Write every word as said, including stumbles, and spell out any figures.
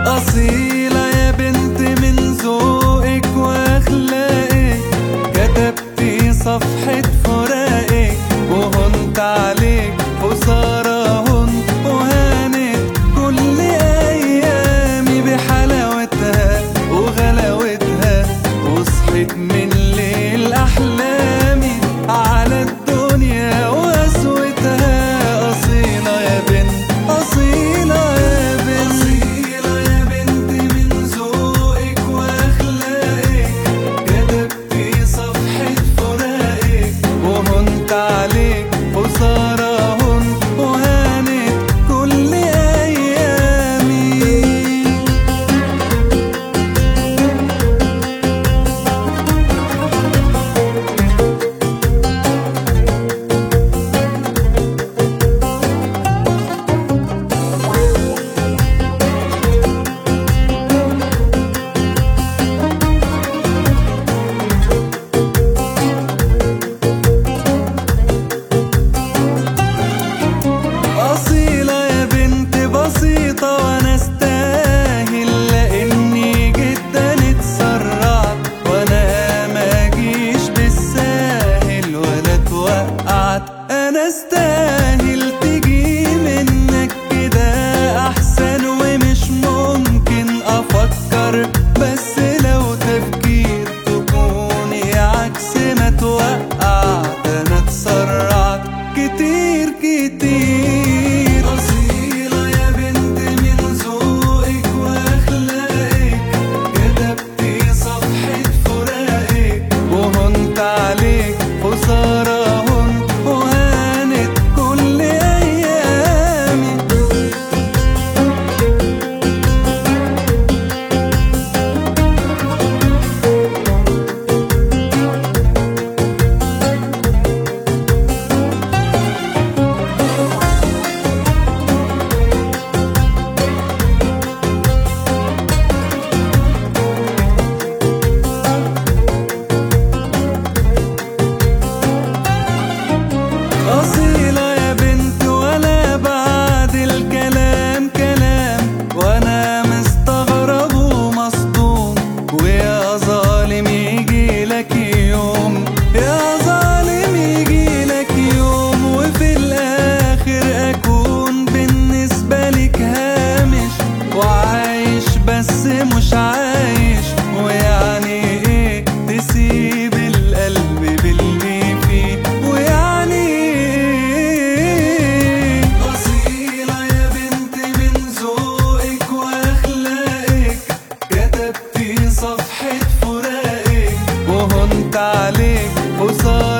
أصيلة يا بنت من ذوقك وأخلاقك، كتبتي صفحة فراقك وهنت عليك خسارة هنت وهانت كل أيامي بحلاوتها وغلاوتها، وصحيت من ليل أحلامي على الدنيا وقسوتها. أصيلة يا بنت أصيلة يا بنت أصيلة يا بنت من ذوقك وأخلاقك، كتبتي صفحة فراقك وهنت عليك خسارة هنت وهانت كل أيامي. أصيلة يا بنت بسيطة وأنا استاهل، لأني جدا اتسرعت وأنا ما جيش بالساهل ولا اتوقعت. أنا استاهل تجي منك كده أحسن، ومش ممكن أفكر بس لو تفكير تكوني عكس ما توقعت. أنا اتسرعت كتير كتير. أصيلة يا بنت من ذوقك وأخلاقك، كتبتي صفحة فراقك وهنت عليك خسارة هنت وهانت كل أيامي. أصيلة يا بنت ولا بعد الكلام كلام، وأنا مستغرب ومصدوم. ويا ظالم يجيلك يوم، يا ظالم يجيلك يوم، وفي الآخر أكون بالنسبة لك هامش وعايش بس مش عايش. ويعني إيه تسيب القلب باللي فيه، ويعني إيه. أصيلة يا بنت من ذوقك وأخلاقك، كتبتي صفحة فراقك وهنت عليك خسارة